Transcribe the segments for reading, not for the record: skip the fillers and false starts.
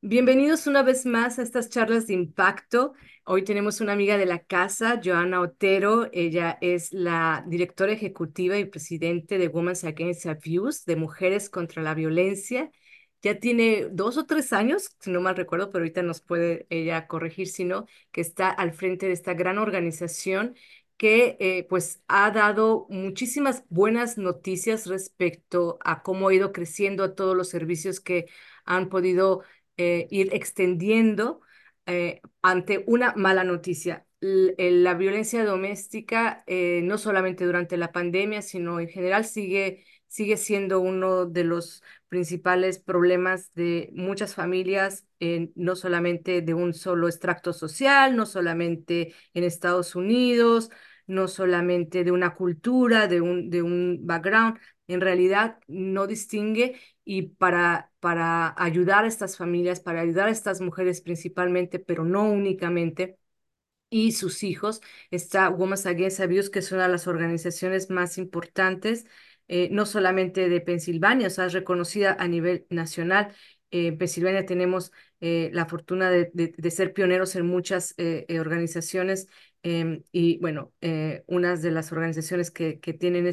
Bienvenidos una vez más a estas charlas de impacto. Hoy tenemos una amiga de la casa, Joana Otero. Ella es la directora ejecutiva y presidente de Women's Against Abuse, de Mujeres contra la Violencia. Ya tiene 2 o 3 años, si no mal recuerdo, pero ahorita nos puede ella corregir si no, que está al frente de esta gran organización que pues ha dado muchísimas buenas noticias respecto a cómo ha ido creciendo a todos los servicios que han podido ir extendiendo ante una mala noticia. La violencia doméstica, no solamente durante la pandemia, sino en general, sigue siendo uno de los principales problemas de muchas familias, no solamente de un solo extracto social, no solamente en Estados Unidos, no solamente de una cultura, de un background. En realidad no distingue y para ayudar a estas familias, para ayudar a estas mujeres principalmente, pero no únicamente, y sus hijos, está Women's Against Abuse, que es una de las organizaciones más importantes, no solamente de Pensilvania, o sea, es reconocida a nivel nacional. En Pensilvania tenemos la fortuna de ser pioneros en muchas organizaciones y bueno, unas de las organizaciones que tienen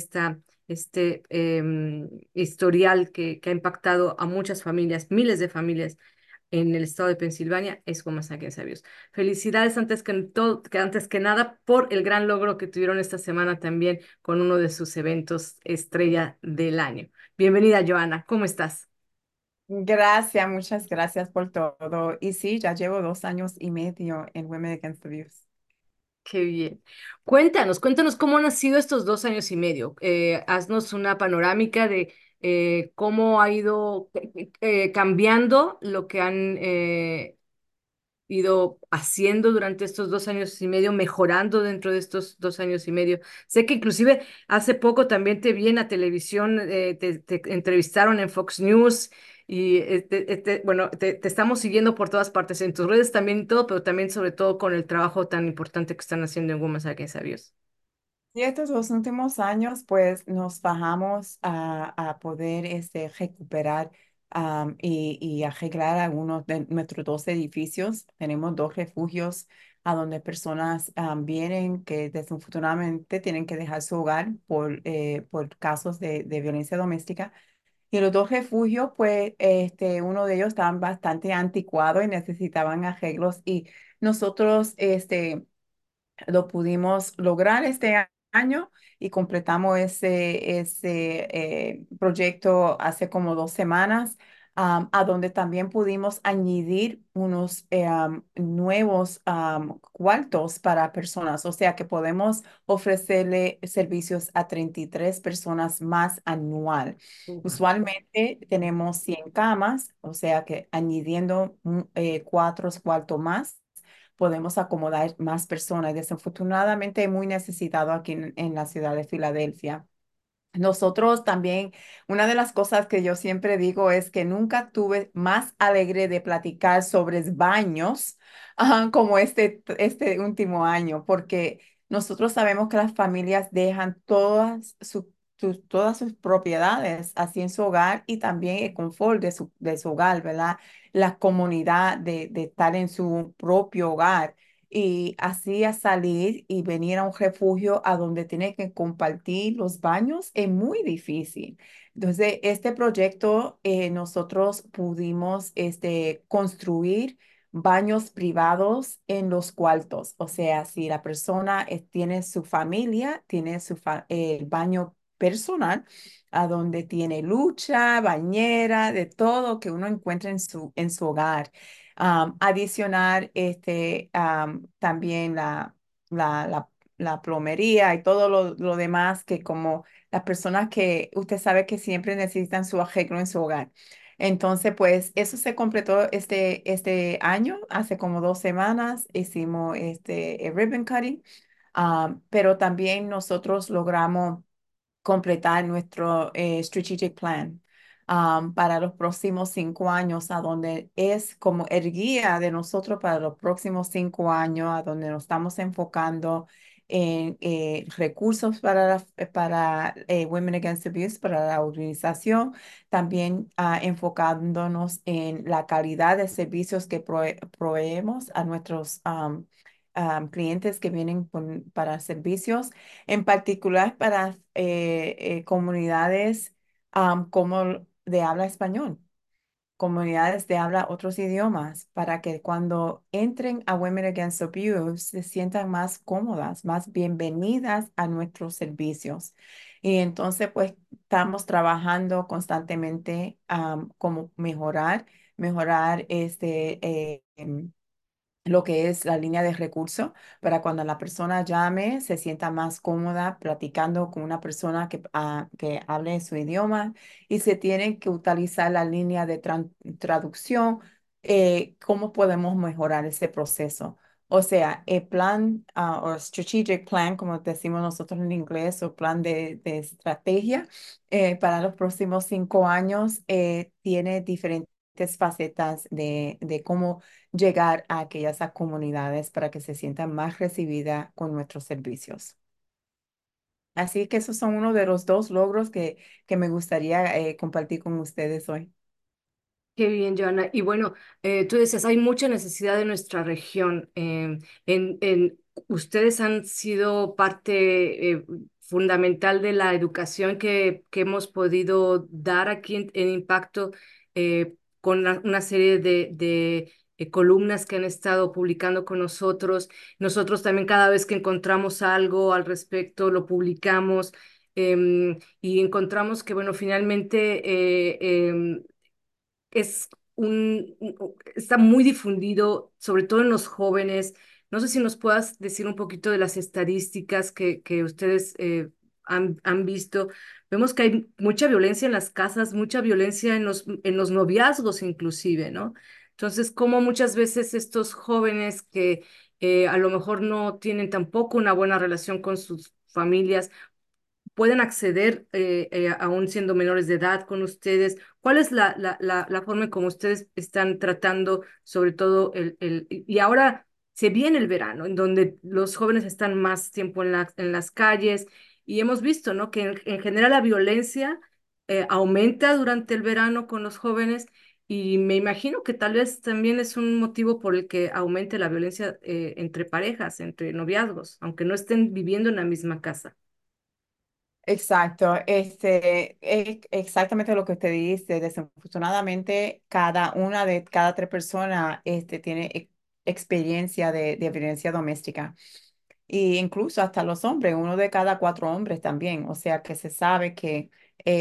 este historial que ha impactado a muchas familias, miles de familias en el estado de Pensilvania, es Women's Against Abuse. Felicidades antes que nada por el gran logro que tuvieron esta semana también con uno de sus eventos estrella del año. Bienvenida, Joana, ¿cómo estás? Gracias, muchas gracias por todo. Y sí, ya llevo 2 años y medio en Women Against Abuse. Qué bien. Cuéntanos cómo han sido estos 2 años y medio. Haznos una panorámica de cómo ha ido cambiando lo que han ido haciendo durante estos 2 años y medio, mejorando dentro de estos 2 años y medio. Sé que inclusive hace poco también te vi en la televisión, te entrevistaron en Fox News y bueno, te estamos siguiendo por todas partes, en tus redes también y todo, pero también sobre todo con el trabajo tan importante que están haciendo en Women's Against Abuse. Y estos 2 últimos años, pues nos bajamos a poder recuperar y arreglar algunos de nuestros 2 edificios. Tenemos 2 refugios a donde personas vienen que desafortunadamente tienen que dejar su hogar por casos de violencia doméstica. Y los 2 refugios, pues, uno de ellos estaban bastante anticuados y necesitaban arreglos y nosotros, lo pudimos lograr este año y completamos ese proyecto hace como 2 semanas, a donde también pudimos añadir unos nuevos cuartos para personas, o sea que podemos ofrecerle servicios a 33 personas más anual. Uf. Usualmente tenemos 100 camas, o sea que añadiendo 4 cuartos más podemos acomodar más personas. Desafortunadamente, muy necesitado aquí en la ciudad de Filadelfia. Nosotros también, una de las cosas que yo siempre digo es que nunca tuve más alegre de platicar sobre baños como este último año, porque nosotros sabemos que las familias dejan todas sus propiedades así en su hogar y también el confort de su hogar, ¿verdad? La comunidad de estar en su propio hogar y así a salir y venir a un refugio a donde tiene que compartir los baños es muy difícil. Entonces, este proyecto nosotros pudimos construir baños privados en los cuartos. O sea, si la persona tiene su familia, tiene el baño personal, a donde tiene lucha, bañera, de todo que uno encuentra en su hogar. Adicionar también la, la, la plomería y todo lo demás que como las personas que usted sabe que siempre necesitan su arreglo en su hogar. Entonces, pues eso se completó este año, hace como 2 semanas hicimos el ribbon cutting, pero también nosotros logramos completar nuestro strategic plan para los próximos 5 años, a donde es como el guía de nosotros para los próximos 5 años, a donde nos estamos enfocando en recursos para Women Against Abuse, para la organización, también enfocándonos en la calidad de servicios que proveemos a nuestros clientes que vienen para servicios, en particular para comunidades como de habla español, comunidades de habla otros idiomas, para que cuando entren a Women Against Abuse se sientan más cómodas, más bienvenidas a nuestros servicios. Y entonces, pues, estamos trabajando constantemente como mejorar lo que es la línea de recursos para cuando la persona llame se sienta más cómoda platicando con una persona que hable su idioma y se tiene que utilizar la línea de traducción. ¿Cómo podemos mejorar ese proceso? O sea, el plan o strategic plan, como decimos nosotros en inglés, o plan de estrategia para los próximos 5 años tiene diferentes facetas de cómo llegar a aquellas comunidades para que se sientan más recibidas con nuestros servicios. Así que esos son uno de los dos logros que me gustaría compartir con ustedes hoy. Qué bien, Joana. Y bueno, tú decías, hay mucha necesidad en nuestra región. Ustedes han sido parte fundamental de la educación que hemos podido dar aquí en Impacto con una serie de columnas que han estado publicando con nosotros. Nosotros también cada vez que encontramos algo al respecto, lo publicamos. Y encontramos que, bueno, finalmente es está muy difundido, sobre todo en los jóvenes. No sé si nos puedas decir un poquito de las estadísticas que ustedes han visto. Vemos que hay mucha violencia en las casas, mucha violencia en los noviazgos inclusive, ¿no? Entonces, como muchas veces estos jóvenes que a lo mejor no tienen tampoco una buena relación con sus familias, pueden acceder aún siendo menores de edad con ustedes? ¿Cuál es la forma en cómo ustedes están tratando, sobre todo y ahora se viene el verano, en donde los jóvenes están más tiempo en las calles y hemos visto, ¿no? Que en general la violencia aumenta durante el verano con los jóvenes y me imagino que tal vez también es un motivo por el que aumente la violencia entre parejas, entre noviazgos, aunque no estén viviendo en la misma casa. Exacto, es exactamente lo que usted dice. Desafortunadamente, cada 3 personas tiene experiencia de violencia doméstica. Y incluso hasta los hombres, 1 de cada 4 hombres también. O sea que se sabe que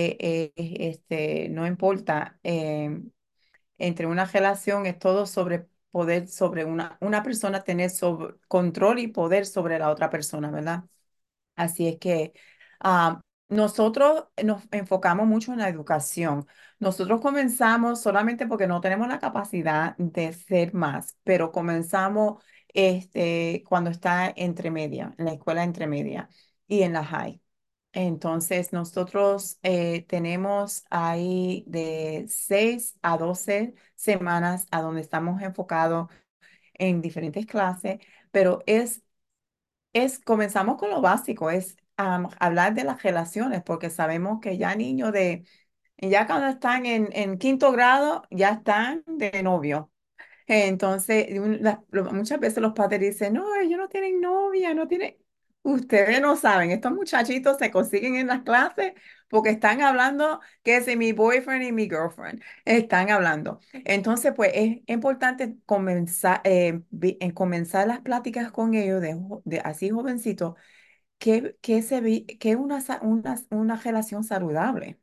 no importa, entre una relación es todo sobre poder, sobre una persona tener control y poder sobre la otra persona, ¿verdad? Así es que nosotros nos enfocamos mucho en la educación. Nosotros comenzamos solamente porque no tenemos la capacidad de ser más, pero comenzamos cuando está entre media, en la escuela entre media y en la high. Entonces, nosotros tenemos ahí de 6 a 12 semanas a donde estamos enfocados en diferentes clases, pero comenzamos con lo básico, es hablar de las relaciones, porque sabemos que ya cuando están en quinto grado, ya están de novio. Entonces, muchas veces los padres dicen, no, ellos no tienen novia, no tienen. Ustedes no saben, estos muchachitos se consiguen en las clases porque están hablando que es de mi boyfriend y mi girlfriend. Están hablando. Entonces, pues es importante en comenzar las pláticas con ellos de así jovencitos, que una relación saludable.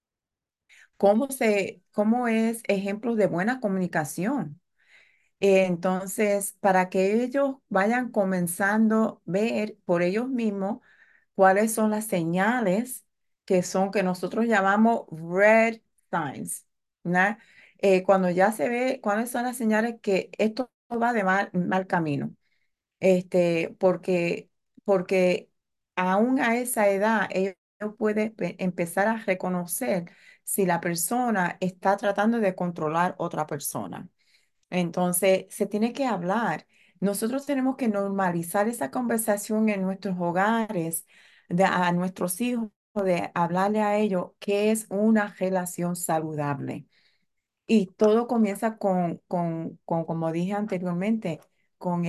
Cómo es ejemplo de buena comunicación. Entonces, para que ellos vayan comenzando a ver por ellos mismos cuáles son las señales que nosotros llamamos red signs, ¿no? Cuando ya se ve cuáles son las señales que esto va de mal camino, porque aún a esa edad ellos pueden empezar a reconocer si la persona está tratando de controlar otra persona. Entonces, se tiene que hablar. nosotros tenemos que normalizar esa conversación en nuestros hogares, a nuestros hijos, de hablarle a ellos qué es una relación saludable. Y todo comienza como dije anteriormente, con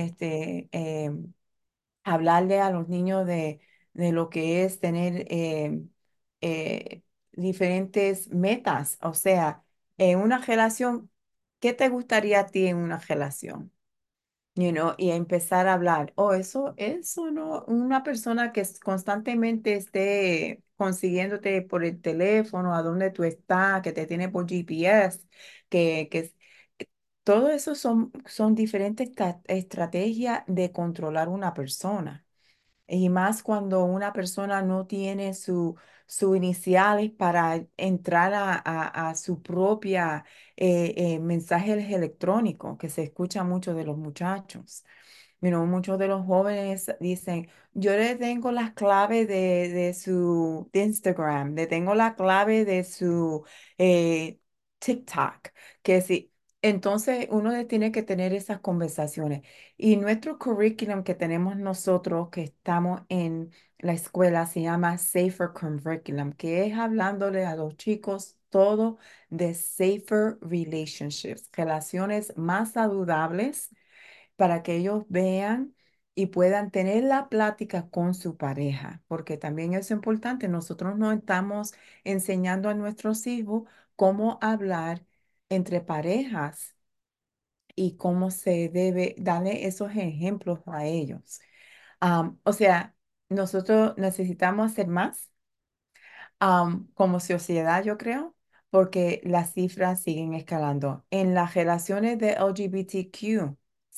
hablarle a los niños de lo que es tener eh, diferentes metas. O sea, en una relación, ¿qué te gustaría a ti en una relación? Y empezar a hablar. Oh, eso no, una persona que constantemente esté consiguiéndote por el teléfono, a dónde tú estás, que te tiene por GPS, que todo eso son diferentes estrategias de controlar una persona. Y más cuando una persona no tiene su iniciales para entrar a su propia mensajes electrónicos, que se escucha mucho de los muchachos. Muchos de los jóvenes dicen, yo le tengo las claves de su de Instagram, le tengo la clave de su eh, TikTok, que sí. Entonces uno tiene que tener esas conversaciones. Y nuestro currículum que tenemos nosotros, que estamos en la escuela, se llama Safer Curriculum, que es hablándole a los chicos todo de safer relationships, relaciones más saludables para que ellos vean y puedan tener la plática con su pareja, porque también es importante. Nosotros no estamos enseñando a nuestros hijos cómo hablar entre parejas y cómo se debe darle esos ejemplos a ellos. O sea, nosotros necesitamos hacer más como sociedad, yo creo, porque las cifras siguen escalando. En las relaciones de LGBTQ,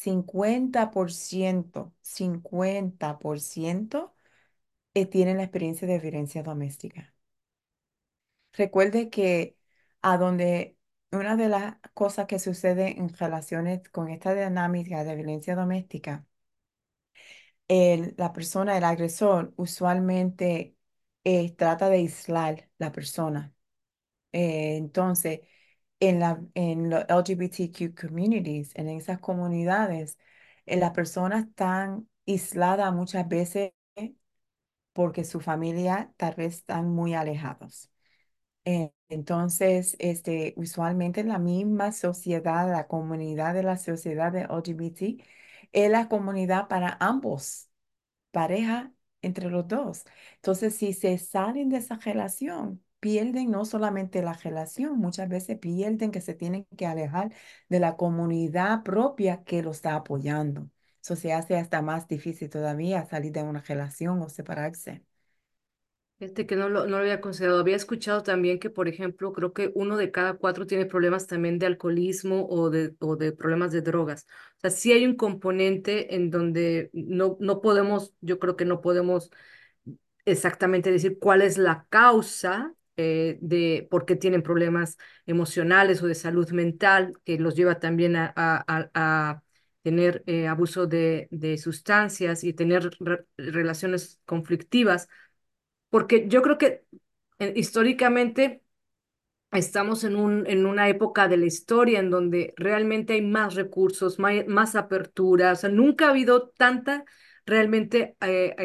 50% tienen la experiencia de violencia doméstica. Recuerde que a donde una de las cosas que sucede en relaciones con esta dinámica de violencia doméstica, la persona, el agresor, usualmente trata de aislar la persona. Entonces, en los LGBTQ communities, en esas comunidades, las personas están aisladas muchas veces porque su familia tal vez están muy alejados. Entonces, usualmente la misma sociedad, la comunidad de la sociedad de LGBT es la comunidad para ambos pareja entre los dos. Entonces, si se salen de esa relación, pierden no solamente la relación, muchas veces pierden que se tienen que alejar de la comunidad propia que lo está apoyando. Eso se hace hasta más difícil todavía salir de una relación o separarse. Que no lo había considerado. Había escuchado también que, por ejemplo, creo que uno de cada cuatro tiene problemas también de alcoholismo o de problemas de drogas. O sea, sí hay un componente en donde no podemos, yo creo que no podemos exactamente decir cuál es la causa de por qué tienen problemas emocionales o de salud mental, que los lleva también a tener abuso de sustancias y tener relaciones conflictivas porque yo creo que históricamente estamos en una época de la historia en donde realmente hay más recursos, más apertura, o sea, nunca ha habido tanta realmente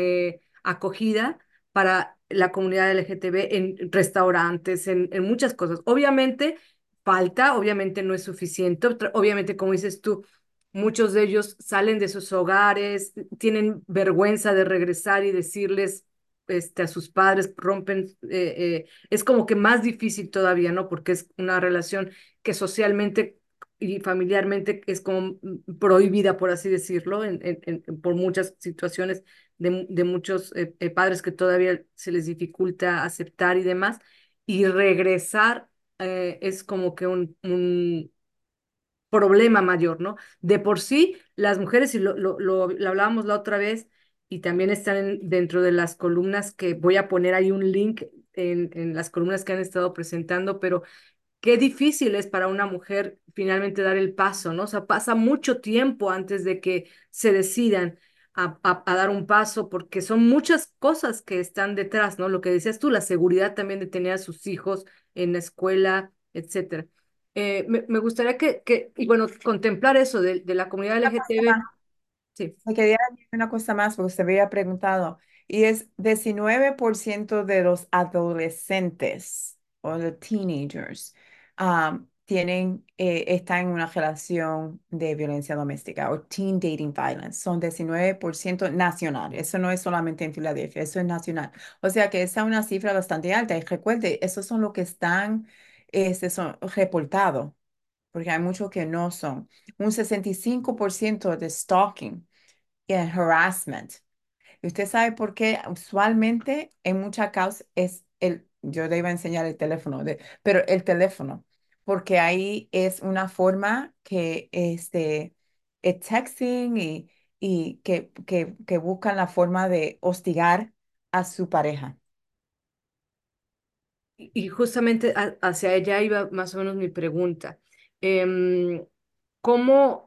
acogida para la comunidad LGTB en restaurantes, en muchas cosas. Obviamente falta, obviamente no es suficiente, obviamente como dices tú, muchos de ellos salen de sus hogares, tienen vergüenza de regresar y decirles a sus padres, rompen es como que más difícil todavía, ¿no? Porque es una relación que socialmente y familiarmente es como prohibida, por así decirlo, por muchas situaciones de muchos padres que todavía se les dificulta aceptar y demás. Y regresar es como que un problema mayor, ¿no? De por sí, las mujeres, y lo hablábamos la otra vez, y también están dentro de las columnas que voy a poner ahí un link en las columnas que han estado presentando, pero qué difícil es para una mujer finalmente dar el paso, ¿no? O sea, pasa mucho tiempo antes de que se decidan a dar un paso, porque son muchas cosas que están detrás, ¿no? Lo que decías tú, la seguridad también de tener a sus hijos en la escuela, etcétera. Me gustaría y bueno, contemplar eso de la comunidad LGTB. Sí. Me quería añadir una cosa más porque usted había preguntado, y es 19% de los adolescentes o de teenagers están en una relación de violencia doméstica o teen dating violence. Son 19% nacional. Eso no es solamente en Filadelfia, eso es nacional. O sea que esa es una cifra bastante alta. Y recuerde, esos son los que están son reportados, porque hay muchos que no son. Un 65% de stalking y el harassment. ¿Y usted sabe por qué? Usualmente en muchas causas yo le iba a enseñar el teléfono, pero el teléfono, porque ahí es una forma que el texting y que buscan la forma de hostigar a su pareja. Y justamente hacia allá iba más o menos mi pregunta. Em, ¿Cómo,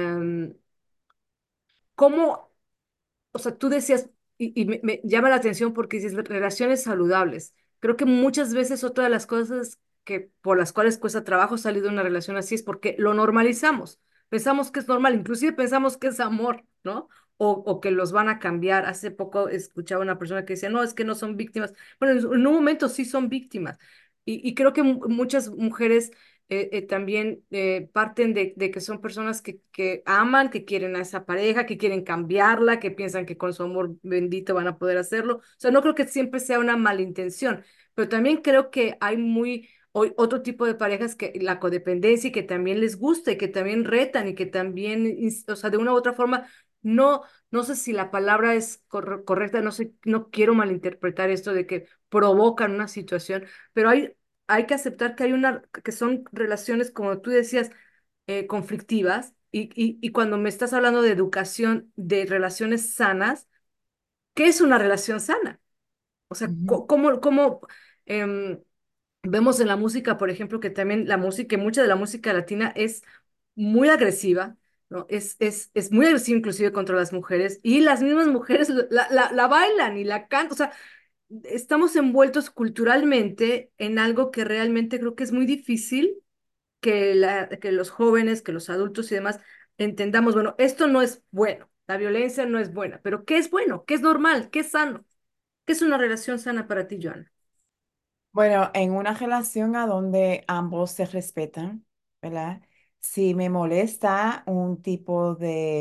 cómo o sea, tú decías, y me llama la atención porque dices relaciones saludables. Creo que muchas veces otra de las cosas que por las cuales cuesta trabajo salir de una relación así es porque lo normalizamos. Pensamos que es normal, inclusive pensamos que es amor, ¿no? O que los van a cambiar. Hace poco escuchaba una persona que decía, no, es que no son víctimas. Bueno, en un momento sí son víctimas. Y creo que muchas mujeres también parten de que son personas que aman, que quieren a esa pareja, que quieren cambiarla, que piensan que con su amor bendito van a poder hacerlo. O sea, no creo que siempre sea una malintención, pero también creo que hay otro tipo de parejas que la codependencia y que también les gusta y que también retan y que también, o sea, de una u otra forma, no, no sé si la palabra es correcta, no sé, no quiero malinterpretar esto de que provocan una situación, pero hay que aceptar que que son relaciones, como tú decías, conflictivas, y cuando me estás hablando de educación, de relaciones sanas, ¿qué es una relación sana? O sea, Ujú, cómo em, vemos en la música, por ejemplo, que también la música, mucha de la música latina es muy agresiva, ¿no? Es muy agresiva inclusive contra las mujeres, y las mismas mujeres la bailan y la cantan, o sea, estamos envueltos culturalmente en algo que realmente creo que es muy difícil que los jóvenes, que los adultos y demás entendamos, bueno, esto no es bueno, la violencia no es buena, pero ¿qué es bueno? ¿Qué es normal? ¿Qué es sano? ¿Qué es una relación sana para ti, Joana? bueno, en una relación a donde ambos se respetan, ¿verdad? Si me molesta un tipo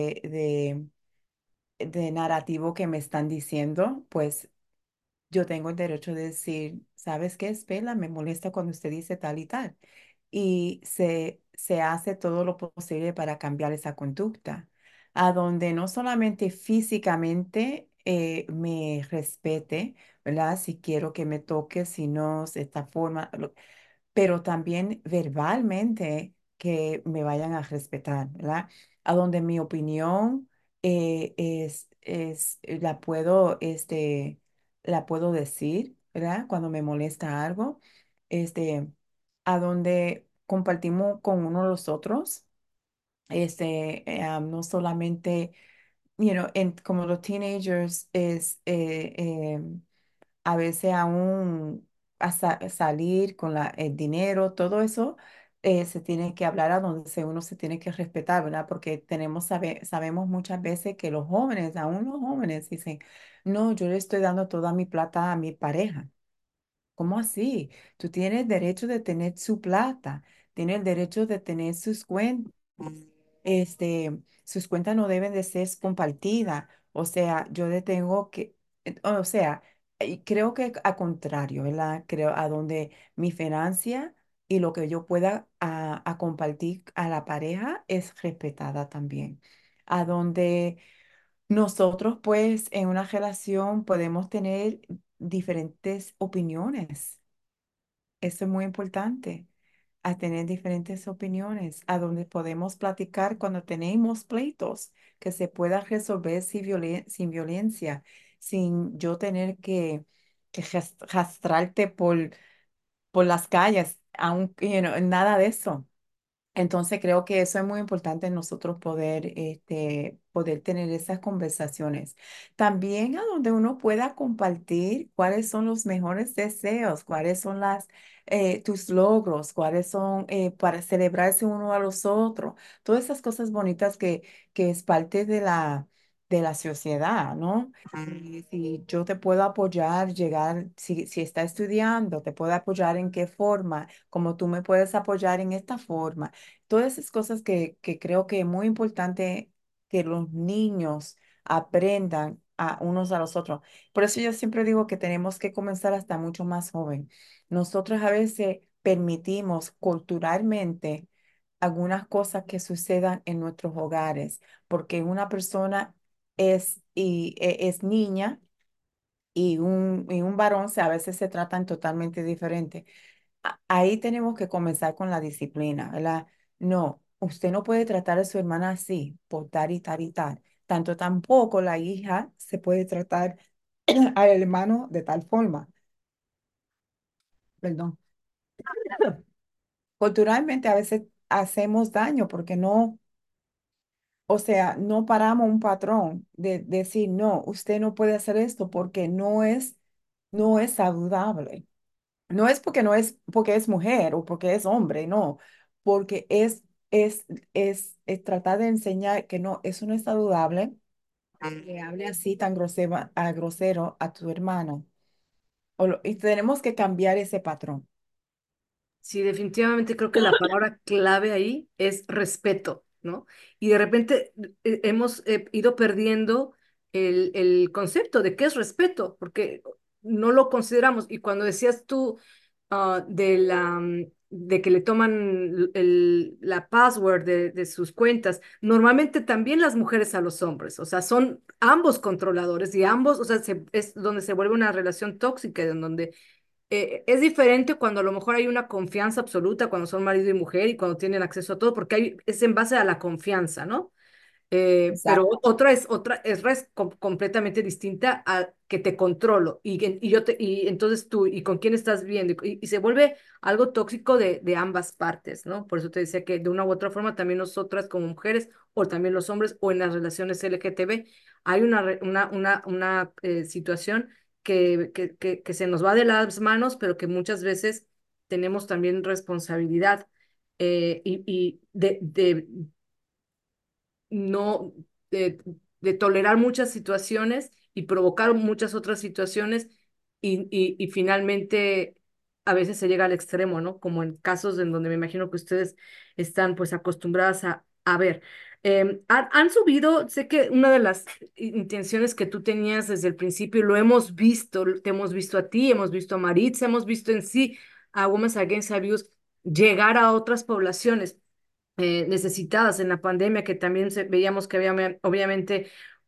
de narrativo que me están diciendo, pues yo tengo el derecho de decir, ¿sabes qué, Espela? Me molesta cuando usted dice tal y tal. Y se hace todo lo posible para cambiar esa conducta, a donde no solamente físicamente me respete, ¿verdad? Si quiero que me toque, si no, de esta forma, pero también verbalmente que me vayan a respetar, ¿verdad? A donde mi opinión la puedo decir, ¿verdad? Cuando me molesta algo, este, a donde compartimos con uno de los otros, no solamente, como los teenagers a veces aún salir con el dinero, todo eso se tiene que hablar a donde uno se tiene que respetar, ¿verdad? Porque sabemos muchas veces que los jóvenes, aún los jóvenes, dicen, no, yo le estoy dando toda mi plata a mi pareja. ¿Cómo así? Tú tienes derecho de tener su plata, tienes el derecho de tener sus cuentas. Sus cuentas no deben de ser compartidas. O sea, yo le tengo que, o sea, y creo que a contrario, ¿verdad? Creo a donde mi financia y lo que yo pueda a compartir a la pareja es respetada también. A donde nosotros, pues, en una relación podemos tener diferentes opiniones. Eso es muy importante, a tener diferentes opiniones, a donde podemos platicar cuando tenemos pleitos, que se pueda resolver sin violencia, sin yo tener que arrastrarte por las calles, aun, nada de eso. Entonces creo que eso es muy importante nosotros poder tener esas conversaciones. También a donde uno pueda compartir cuáles son los mejores deseos, cuáles son tus logros, cuáles son para celebrarse uno a los otros. Todas esas cosas bonitas que es parte de de la sociedad, ¿no? Y si yo te puedo apoyar, llegar, si está estudiando, te puedo apoyar en qué forma, como tú me puedes apoyar en esta forma. Todas esas cosas que creo que es muy importante que los niños aprendan a unos a los otros. Por eso yo siempre digo que tenemos que comenzar hasta mucho más joven. Nosotros a veces permitimos culturalmente algunas cosas que sucedan en nuestros hogares, porque una persona es niña y un varón a veces se tratan totalmente diferente. Ahí tenemos que comenzar con la disciplina, ¿verdad? No, usted no puede tratar a su hermana así, por tal y tal y tal. Tanto tampoco la hija se puede tratar al hermano de tal forma. Perdón. Culturalmente a veces hacemos daño porque no, o sea, no paramos un patrón de decir, no, usted no puede hacer esto porque no es saludable. No es porque no es porque es mujer o porque es hombre, no, porque es tratar de enseñar que no, eso no es saludable, que hable así tan grosero a tu hermano. Y tenemos que cambiar ese patrón. Sí, definitivamente creo que la palabra clave ahí es respeto, ¿no? Y de repente hemos ido perdiendo el concepto de qué es respeto, porque no lo consideramos. Y cuando decías tú de que le toman la password de sus cuentas, normalmente también las mujeres a los hombres, o sea, son ambos controladores y ambos, o sea, es donde se vuelve una relación tóxica, en donde es diferente cuando a lo mejor hay una confianza absoluta, cuando son marido y mujer y cuando tienen acceso a todo, porque es en base a la confianza, ¿no? Pero Exacto. completamente distinta a que te controlo y entonces tú y con quién estás viendo y se vuelve algo tóxico de ambas partes, ¿no? Por eso te decía que de una u otra forma también nosotras como mujeres o también los hombres o en las relaciones LGTB hay una situación que se nos va de las manos, pero que muchas veces tenemos también responsabilidad y no de tolerar muchas situaciones y provocar muchas otras situaciones y finalmente a veces se llega al extremo, ¿no? Como en casos en donde me imagino que ustedes están pues acostumbradas a ver. Han subido, sé que una de las intenciones que tú tenías desde el principio, lo hemos visto, te hemos visto a ti, hemos visto a Maritza, hemos visto en sí a Women's Against Abuse llegar a otras poblaciones necesitadas en la pandemia, que también veíamos que había, obviamente,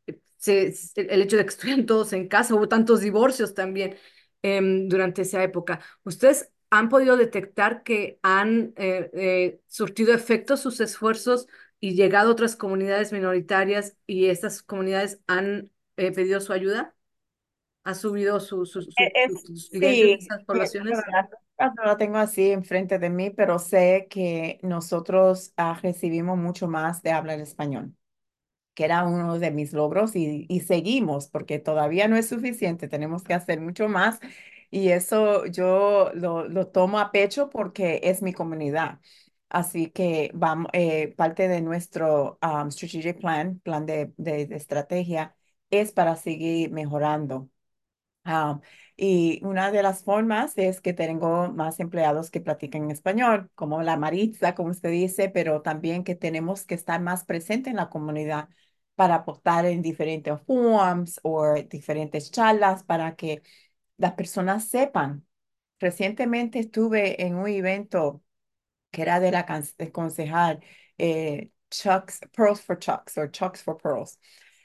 el hecho de que estuvieran todos en casa, hubo tantos divorcios también durante esa época. ¿Ustedes han podido detectar que han surtido efectos sus esfuerzos y llegado a otras comunidades minoritarias y estas comunidades han pedido su ayuda? ¿Ha subido sus vivencias de Sí, esas bueno, poblaciones? no la tengo así enfrente de mí, pero sé que nosotros recibimos mucho más de hablar español, que era uno de mis logros y seguimos, porque todavía no es suficiente, tenemos que hacer mucho más y eso yo lo tomo a pecho porque es mi comunidad. Así que vamos, parte de nuestro strategic plan de estrategia, es para seguir mejorando. Ah, y una de las formas es que tengo más empleados que practican español, como la Maritza, como usted dice, pero también que tenemos que estar más presente en la comunidad para aportar en diferentes forums o diferentes charlas para que las personas sepan. Recientemente estuve en un evento que era de la concejal Chucks, Pearls for Chucks o Chucks for Pearls.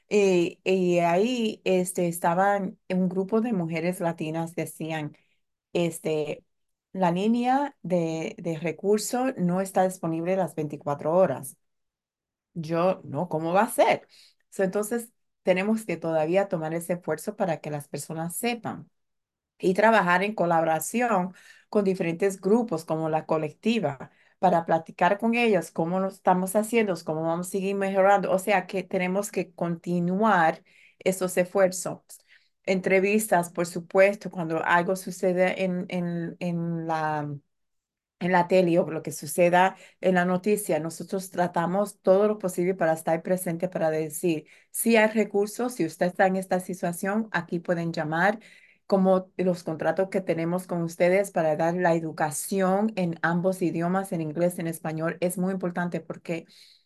Y ahí estaban un grupo de mujeres latinas, decían, este, la línea de recursos no está disponible las 24 horas. Yo, no, ¿cómo va a ser? Entonces, tenemos que todavía tomar ese esfuerzo para que las personas sepan y trabajar en colaboración con diferentes grupos como la colectiva para platicar con ellos cómo lo estamos haciendo, cómo vamos a seguir mejorando. O sea que tenemos que continuar esos esfuerzos. Entrevistas, por supuesto, cuando algo sucede en la tele o lo que suceda en la noticia, nosotros tratamos todo lo posible para estar presente, para decir, si hay recursos, si usted está en esta situación, aquí pueden llamar, como los contratos que tenemos con ustedes para dar la educación en ambos idiomas, en inglés, en español, es muy importante porque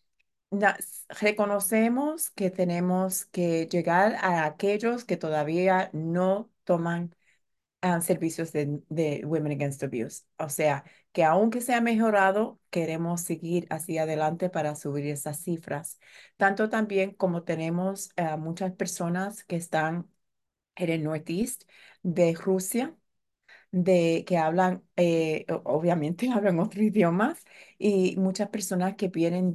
reconocemos que tenemos que llegar a aquellos que todavía no toman servicios de Women Against Abuse. O sea, que aunque se ha mejorado, queremos seguir hacia adelante para subir esas cifras. Tanto también como tenemos muchas personas que están en el Northeast de Rusia, que hablan, obviamente hablan otros idiomas, y muchas personas que vienen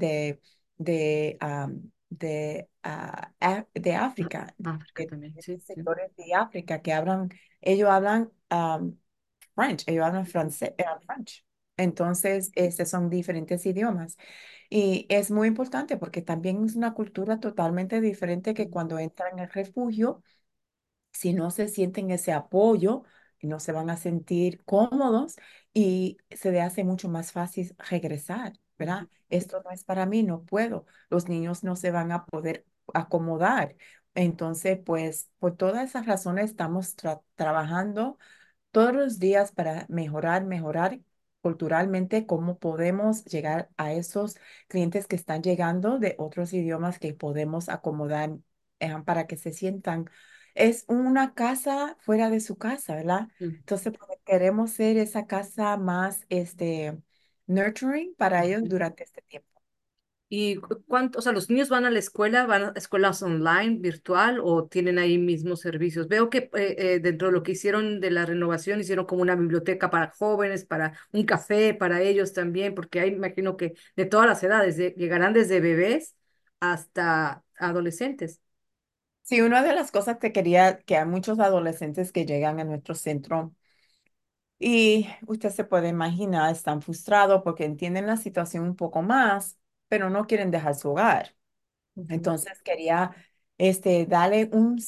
de África, África de también, sí, diferentes sí. sectores de África que hablan, ellos hablan French, ellos hablan francés, French. Entonces, estos son diferentes idiomas. Y es muy importante porque también es una cultura totalmente diferente que cuando entran en el refugio, si no se sienten ese apoyo, no se van a sentir cómodos y se le hace mucho más fácil regresar, Ujú, ¿verdad? Esto no es para mí, no puedo. Los niños no se van a poder acomodar. Entonces, pues, por todas esas razones estamos trabajando todos los días para mejorar culturalmente cómo podemos llegar a esos clientes que están llegando de otros idiomas que podemos acomodar para que se sientan. Es una casa fuera de su casa, ¿verdad? ujú, Entonces, pues, queremos ser esa casa más nurturing para ellos ujú. durante este tiempo. ¿Y cuánto, o sea, los niños van a escuelas online, virtual o tienen ahí mismos servicios? Veo que dentro de lo que hicieron de la renovación, hicieron como una biblioteca para jóvenes, para un café para ellos también, porque hay, imagino que de todas las edades, llegarán desde bebés hasta adolescentes. Sí, una de las cosas que quería que hay muchos adolescentes que llegan a nuestro centro. Y usted se puede imaginar, están frustrados porque entienden la situación un poco más, pero no quieren dejar su hogar. Ujú. Entonces quería darle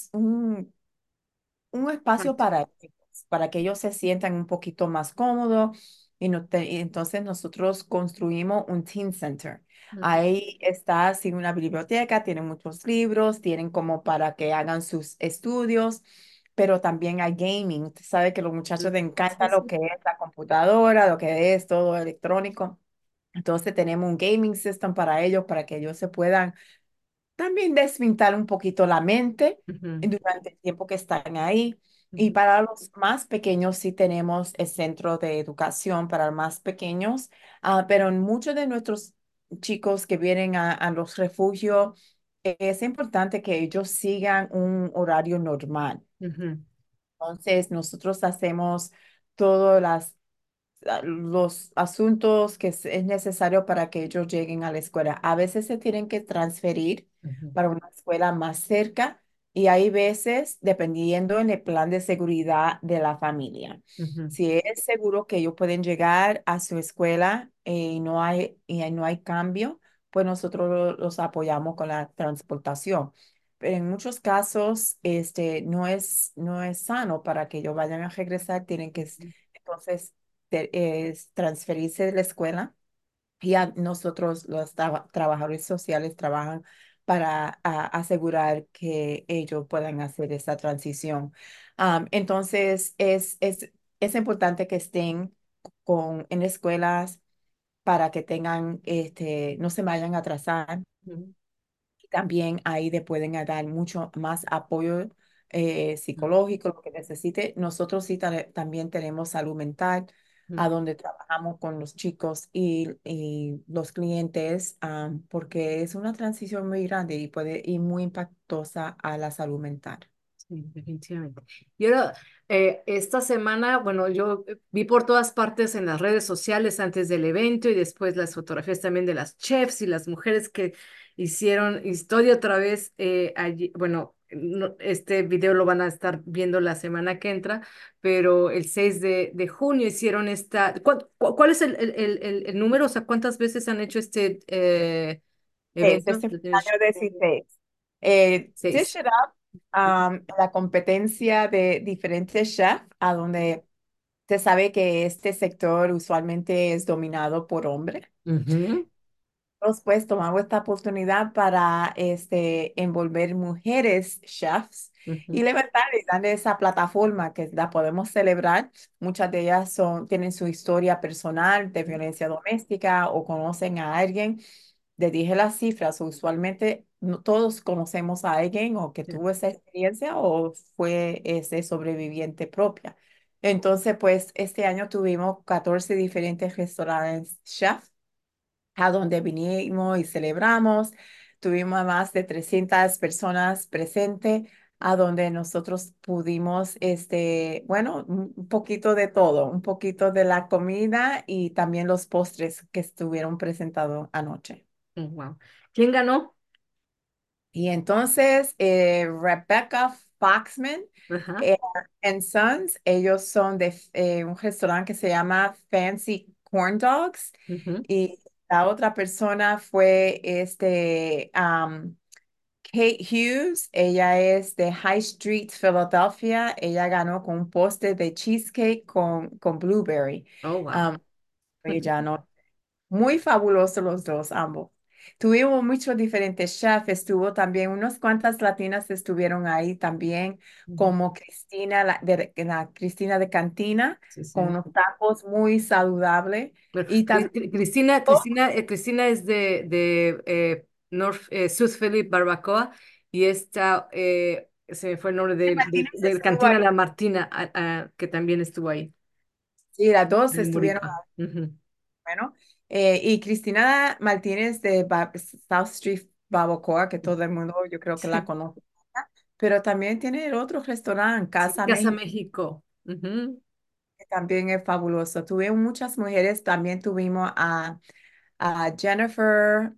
un espacio Cuánto. para que ellos se sientan un poquito más cómodos. Y entonces nosotros construimos un teen center. Ujú, Ahí está así una biblioteca, tienen muchos libros, tienen como para que hagan sus estudios, pero también hay gaming. Usted sabe que a los muchachos ujú. les Sí, encanta lo sí. que es la computadora, lo que es todo electrónico. Entonces tenemos un gaming system para ellos, para que ellos se puedan también desvintar un poquito la mente Ujú, durante el tiempo que están ahí. Y ujú, para los más pequeños sí tenemos el centro de educación para los más pequeños, pero en muchos de nuestros chicos que vienen a los refugios, es importante que ellos sigan un horario normal. ujú, Entonces, nosotros hacemos todas los asuntos que es necesario para que ellos lleguen a la escuela. A veces se tienen que transferir ujú, para una escuela más cerca y hay veces, dependiendo en el plan de seguridad de la familia. ujú, Si es seguro que ellos pueden llegar a su escuela y no hay cambio, pues nosotros los apoyamos con la transportación. Pero en muchos casos, no es sano para que ellos vayan a regresar, tienen que, entonces, es transferirse de la escuela y nosotros los trabajadores sociales trabajan para asegurar que ellos puedan hacer esa transición. Entonces, es importante que estén en escuelas para que tengan, no se vayan a atrasar. ujú, También ahí le pueden dar mucho más apoyo ujú, psicológico, lo que necesite. Nosotros sí también tenemos salud mental, a ujú. donde trabajamos con los chicos y los clientes, porque es una transición muy grande y puede ir muy impactosa a la salud mental. Sí, definitivamente. Y ahora, esta semana, bueno, yo vi por todas partes en las redes sociales antes del evento y después las fotografías también de las chefs y las mujeres que hicieron historia otra vez allí. Bueno, este video lo van a estar viendo la semana que entra, pero el 6 de junio hicieron esta. ¿Cuál es el número? O sea, ¿cuántas veces han hecho este evento? Este fue el año 16. Dish Seis. It Up, la competencia de diferentes chefs, a donde se sabe que este sector usualmente es dominado por hombres. Ujú, Pues tomamos esta oportunidad para envolver mujeres chefs y ujú, levantarles, darle esa plataforma que la podemos celebrar. Muchas de ellas tienen su historia personal de violencia doméstica o conocen a alguien. Le dije las cifras, usualmente todos conocemos a alguien o que sí, tuvo esa experiencia o fue ese sobreviviente propia. Entonces, pues este año tuvimos 14 diferentes restaurantes chef a donde vinimos y celebramos. Tuvimos a más de 300 personas presentes, a donde nosotros pudimos, bueno, un poquito de todo, un poquito de la comida y también los postres que estuvieron presentados anoche. oh, wow. ¿Quién ganó? Y entonces, Rebecca Foxman Ajá, eh, and Sons, ellos son de un restaurante que se llama Fancy Corn Dogs. ujú. Y la otra persona fue Kate Hughes. Ella es de High Street, Philadelphia. Ella ganó con un postre de cheesecake con blueberry. Oh, wow. Um, ella no muy fabulosos los dos, ambos. Tuvimos muchos diferentes chefs, estuvo también, unas cuantas latinas estuvieron ahí también, Ujú. como Cristina, la Cristina de Cantina, Sí, con sí. unos tacos muy saludables. Pero Y también Cristina es de South Philly Barbacoa y esta, se me fue el nombre Martínez de estuvo Cantina ahí. La Martina, que también estuvo ahí, Sí, las dos en estuvieron Boricua. Ujú. bueno. Y Cristina Martínez de South Street Barbacoa, que todo el mundo yo creo que la Sí, conoce, pero también tiene el otro restaurante, sí, Casa Casa México. México. Ujú, También es fabuloso. Tuvimos muchas mujeres, también tuvimos a Jennifer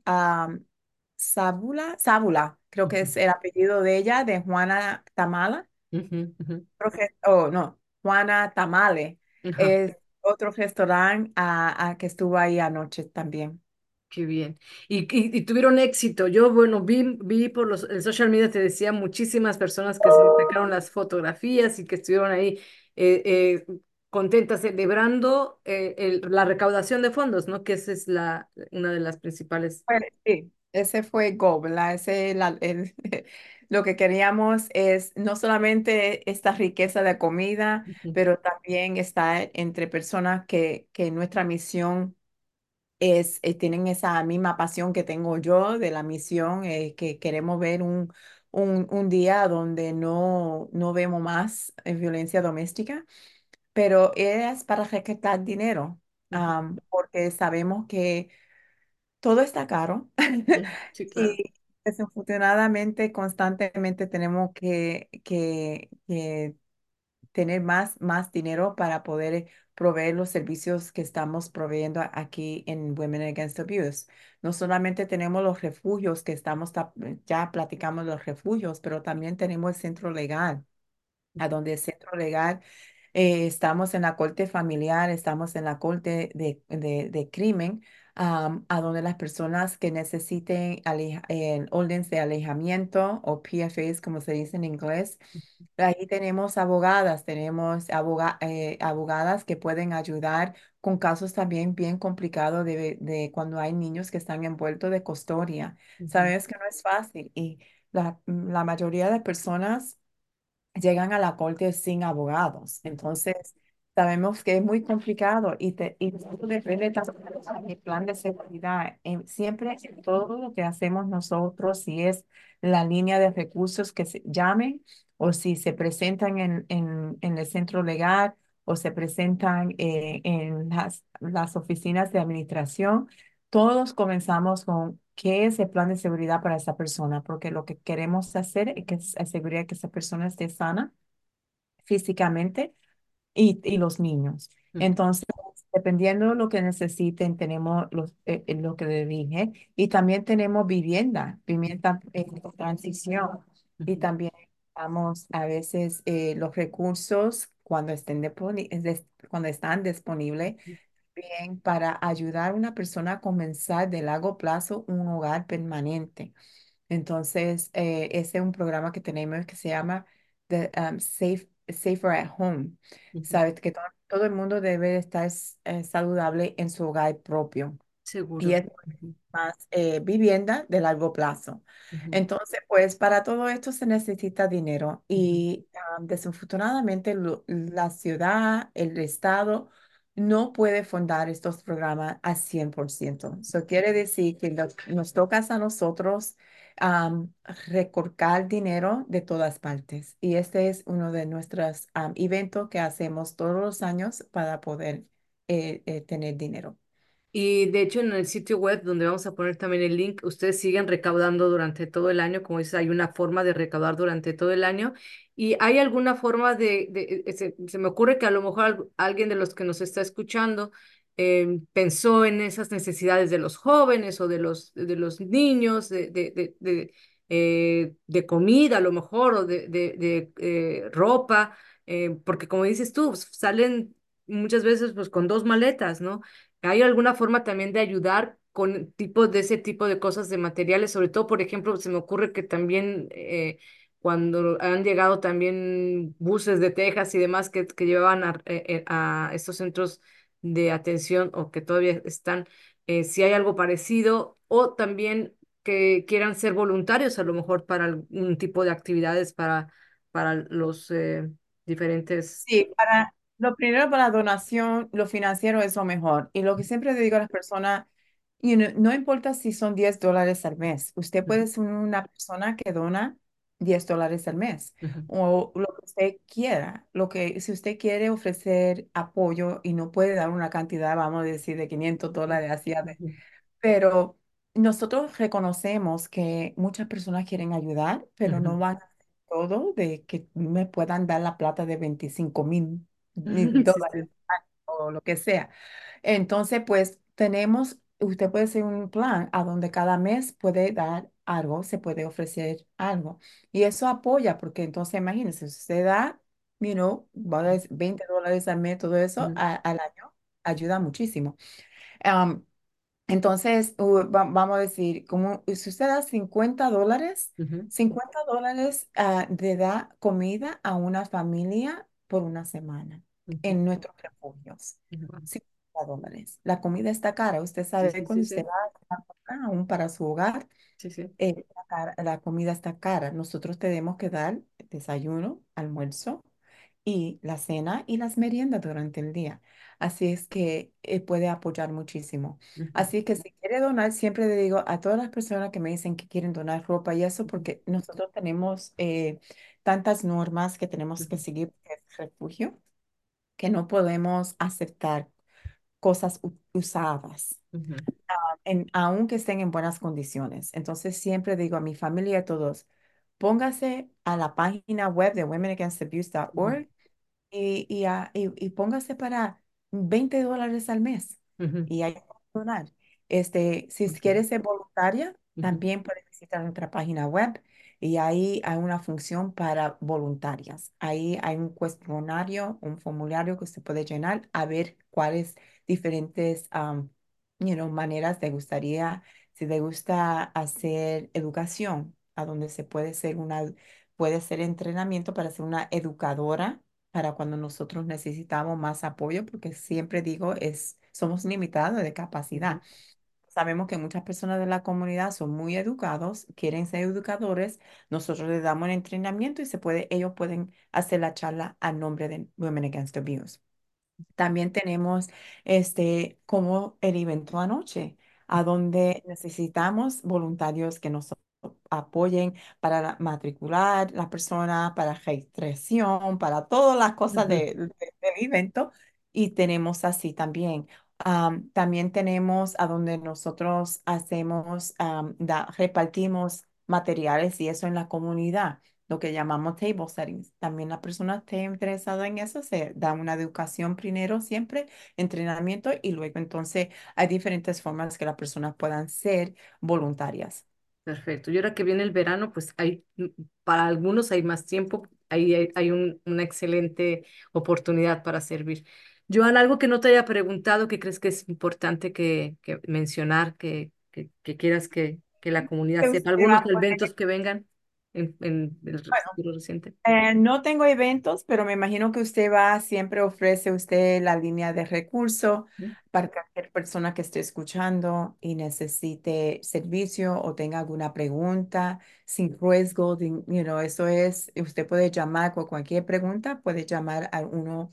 Sábula, creo que ujú, es el apellido de ella, de Juana Tamala. ujú, ujú. Oh, no, Juana Tamale. Ajá. Es otro restaurante que estuvo ahí anoche también. Qué bien. Y tuvieron éxito. Yo, bueno, vi por el social media, te decía, muchísimas personas que se sacaron las fotografías y que estuvieron ahí eh, eh, contentas celebrando la recaudación de fondos, ¿no? Que esa es una de las principales. Sí, ese fue Go, ¿verdad? Lo que queríamos es no solamente esta riqueza de comida, Ujú, pero también estar entre personas que nuestra misión tienen esa misma pasión que tengo yo de la misión, que queremos ver un día donde no vemos más violencia doméstica, pero es para rescatar dinero, ujú, porque sabemos que todo está caro ujú. Sí, claro. y desafortunadamente constantemente tenemos que tener más dinero para poder proveer los servicios que estamos proveyendo aquí en Women Against Abuse. No solamente tenemos los refugios que ya platicamos los refugios, pero también tenemos el centro legal, a donde el centro legal estamos en la corte familiar, estamos en la corte de crimen, a donde las personas que necesiten órdenes de alejamiento o PFAs, como se dice en inglés, ahí tenemos abogadas, tenemos abogadas que pueden ayudar con casos también bien complicados de cuando hay niños que están envueltos de custodia. Ujú, Sabes que no es fácil y la mayoría de personas llegan a la corte sin abogados. Entonces, sabemos que es muy complicado y todo depende también del plan de seguridad. Siempre en todo lo que hacemos nosotros, si es la línea de recursos que se llamen o si se presentan en el centro legal o se presentan en las oficinas de administración, todos comenzamos con qué es el plan de seguridad para esa persona, porque lo que queremos hacer es que asegurar que esa persona esté sana físicamente y los niños. ujú, Entonces, dependiendo de lo que necesiten, tenemos lo que le dije y también tenemos vivienda en transición y ujú, también damos a veces los recursos cuando están disponibles bien para ayudar a una persona a comenzar de largo plazo un hogar permanente. Entonces, ese es un programa que tenemos que se llama Safer at Home. ujú, Sabes que todo el mundo debe estar saludable en su hogar propio. Y Seguro. es más vivienda de largo plazo. Ujú, Entonces, pues para todo esto se necesita dinero ujú. y desafortunadamente la ciudad, el estado, no puede fundar estos programas al 100%. Eso quiere decir que nos toca a nosotros am, recortar dinero de todas partes. Y este es uno de nuestros eventos que hacemos todos los años para poder tener dinero. Y de hecho en el sitio web donde vamos a poner también el link, ustedes siguen recaudando durante todo el año, como dices, hay una forma de recaudar durante todo el año. ¿Y hay alguna forma se me ocurre que a lo mejor alguien de los que nos está escuchando pensó en esas necesidades de los jóvenes o de los niños, de comida a lo mejor o de ropa, porque como dices tú, salen muchas veces pues con dos maletas, ¿no? ¿Hay alguna forma también de ayudar con tipo de ese tipo de cosas de materiales? Sobre todo, por ejemplo, se me ocurre que también cuando han llegado también buses de Texas y demás que llevaban a estos centros de atención o que todavía están, si hay algo parecido o también que quieran ser voluntarios a lo mejor para algún tipo de actividades para los diferentes. Sí, para lo primero para la donación, lo financiero es lo mejor. Y lo que siempre le digo a las personas, no importa si son $10 al mes, usted Ujú, puede ser una persona que dona $10 al mes ujú, o lo que usted quiera. Si usted quiere ofrecer apoyo y no puede dar una cantidad, vamos a decir, de $500 así, ujú, pero nosotros reconocemos que muchas personas quieren ayudar, pero ujú. no van a hacer todo de que me puedan dar la plata de 25,000 Sí, sí. dólares o lo que sea. Entonces, pues usted puede hacer un plan a donde cada mes puede dar algo, se puede ofrecer algo. Y eso apoya, porque entonces imagínese, si usted da, va a dar $20 al mes, todo eso Ujú, al año, ayuda muchísimo. Entonces, vamos a decir, como si usted da $50, ujú, $50 de da comida a una familia por una semana ujú, en nuestros refugios. ujú. $50. La comida está cara. Usted Sí, sabe sí, cuando sí, usted sí, va a comprar aún para su hogar, sí, sí. la comida está cara. Nosotros tenemos que dar desayuno, almuerzo y la cena y las meriendas durante el día. Así es que puede apoyar muchísimo. Ujú, Así que si quiere donar, siempre le digo a todas las personas que me dicen que quieren donar ropa y eso, ujú, porque nosotros tenemos tantas normas que tenemos que ujú, seguir en el refugio, que no podemos aceptar cosas usadas ujú, aunque estén en buenas condiciones. Entonces siempre digo a mi familia y a todos, póngase a la página web de ujú, womenagainstabuse.org y póngase para $20 al mes ujú, y hay que donar. Si ok, quieres ser voluntaria, ujú, también puedes visitar nuestra página web y ahí hay una función para voluntarias. Ahí hay un cuestionario, un formulario que usted puede llenar a ver cuáles diferentes maneras te gustaría, si te gusta hacer educación, a donde se puede ser entrenamiento para ser una educadora para cuando nosotros necesitamos más apoyo, porque siempre digo, somos limitados de ujú, capacidad. Sabemos que muchas personas de la comunidad son muy educados, quieren ser educadores, nosotros les damos el entrenamiento y ellos pueden hacer la charla a nombre de Women Against Abuse. También tenemos como el evento anoche, a donde necesitamos voluntarios que nos apoyen para matricular la persona, para registración, para todas las cosas ujú, del evento. Y tenemos así también. También tenemos a donde nosotros repartimos materiales y eso en la comunidad, lo que llamamos table settings. También la persona esté interesada en eso, se da una educación primero siempre, entrenamiento y luego entonces hay diferentes formas que las personas puedan ser voluntarias. perfecto. Y ahora que viene el verano, pues para algunos hay más tiempo, ahí hay una excelente oportunidad para servir. Joan, algo que no te haya preguntado, que crees que es importante que mencionar, que quieras que la comunidad ¿Qué sepa, usted algunos va a eventos que vengan. en el futuro reciente? No tengo eventos, pero me imagino que usted va, siempre ofrece usted la línea de recursos ¿Mm? para cualquier persona que esté escuchando y necesite servicio o tenga alguna pregunta sin riesgo. Eso es, usted puede llamar con cualquier pregunta, puede llamar al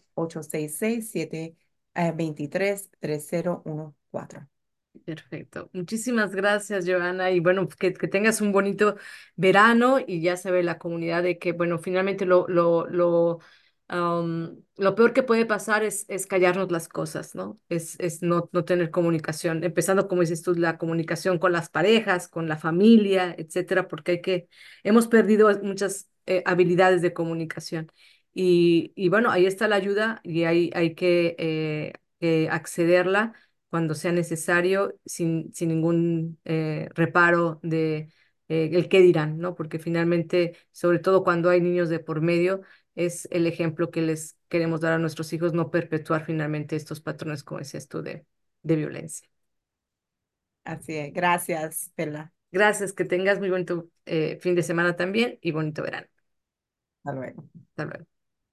1-866-723-3014. Perfecto. Muchísimas gracias, Joana. Y bueno, que tengas un bonito verano y ya sabe la comunidad de que, bueno, finalmente lo peor que puede pasar es callarnos las cosas, ¿no? Es no tener comunicación, empezando, como dices tú, la comunicación con las parejas, con la familia, etcétera, porque hemos perdido muchas habilidades de comunicación. Y bueno, ahí está la ayuda y hay que accederla cuando sea necesario, sin ningún reparo de el qué dirán, ¿no? Porque finalmente, sobre todo cuando hay niños de por medio, es el ejemplo que les queremos dar a nuestros hijos, no perpetuar finalmente estos patrones, como decías tú, de violencia. Así es. Gracias, Perla. Gracias, que tengas muy bonito fin de semana también y bonito verano. Hasta luego. Hasta luego.